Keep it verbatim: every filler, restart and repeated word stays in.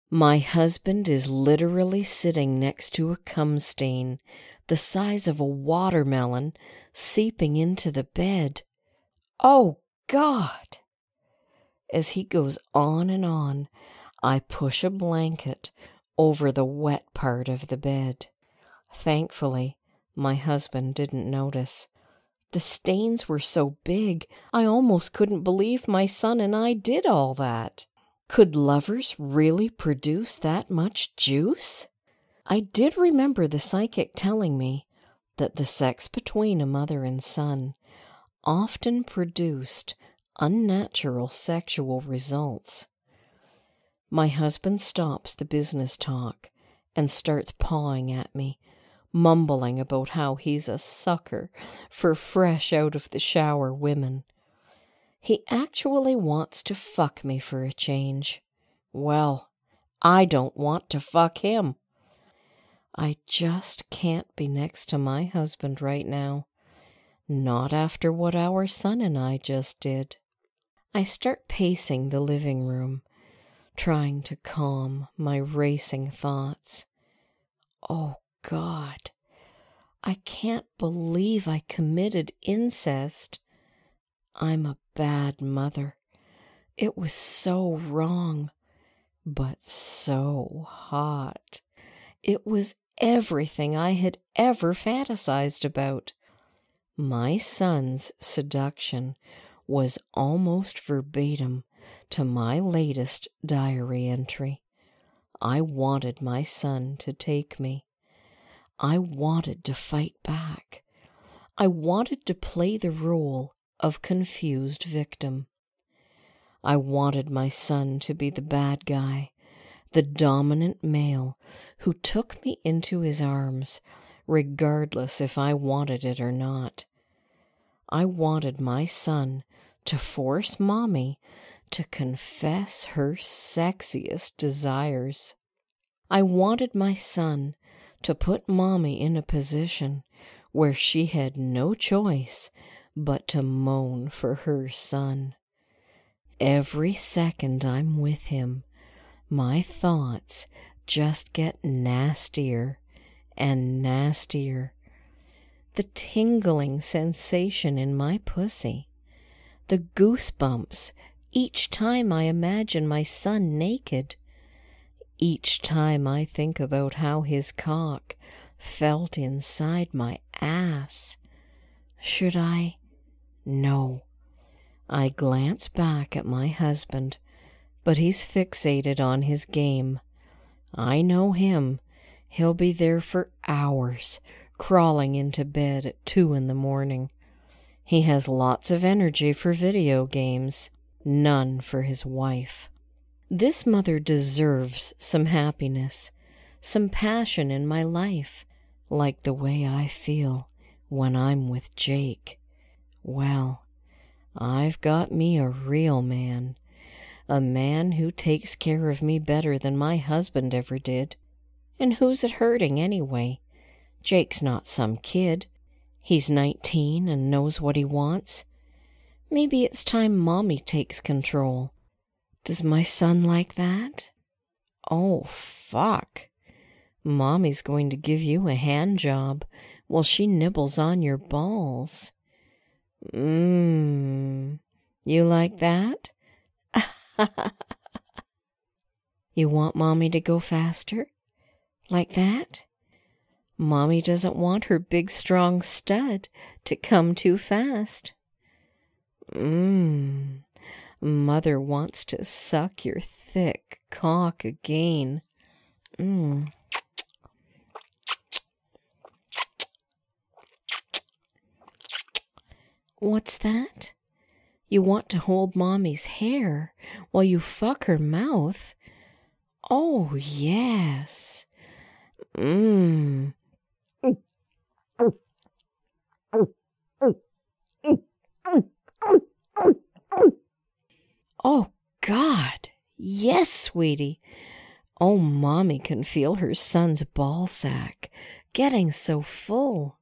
My husband is literally sitting next to a cum stain the size of a watermelon seeping into the bed. Oh, God! As he goes on and on, I push a blanket over the wet part of the bed. Thankfully, my husband didn't notice. The stains were so big, I almost couldn't believe my son and I did all that. Could lovers really produce that much juice? I did remember the psychic telling me that the sex between a mother and son often produced unnatural sexual results. My husband stops the business talk and starts pawing at me, mumbling about how he's a sucker for fresh out of the shower women. He actually wants to fuck me for a change. Well, I don't want to fuck him. I just can't be next to my husband right now. Not after what our son and I just did. I start pacing the living room, trying to calm my racing thoughts. Oh, God, I can't believe I committed incest. I'm a bad mother. It was so wrong, but so hot. It was everything I had ever fantasized about. My son's seduction was almost verbatim to my latest diary entry. I wanted my son to take me. I wanted to fight back. I wanted to play the role of confused victim. I wanted my son to be the bad guy, the dominant male who took me into his arms, regardless if I wanted it or not. I wanted my son to force Mommy to confess her sexiest desires. I wanted my son to put Mommy in a position where she had no choice but to moan for her son. Every second I'm with him, my thoughts just get nastier and nastier. The tingling sensation in my pussy, the goosebumps each time I imagine my son naked, each time I think about how his cock felt inside my ass. Should I? No. I glance back at my husband, but he's fixated on his game. I know him. He'll be there for hours, crawling into bed at two in the morning. He has lots of energy for video games, none for his wife. This mother deserves some happiness, some passion in my life, like the way I feel when I'm with Jake. Well, I've got me a real man, a man who takes care of me better than my husband ever did. And who's it hurting anyway? Jake's not some kid. He's nineteen and knows what he wants. Maybe it's time Mommy takes control. Does my son like that? Oh, fuck. Mommy's going to give you a hand job while she nibbles on your balls. Mmm. You like that? You want Mommy to go faster? Like that? Mommy doesn't want her big strong stud to come too fast. Mmm. Mother wants to suck your thick cock again. Mmm. What's that? You want to hold Mommy's hair while you fuck her mouth? Oh, yes. Mmm. Oh, God. Yes, sweetie. Oh, Mommy can feel her son's ball sack getting so full.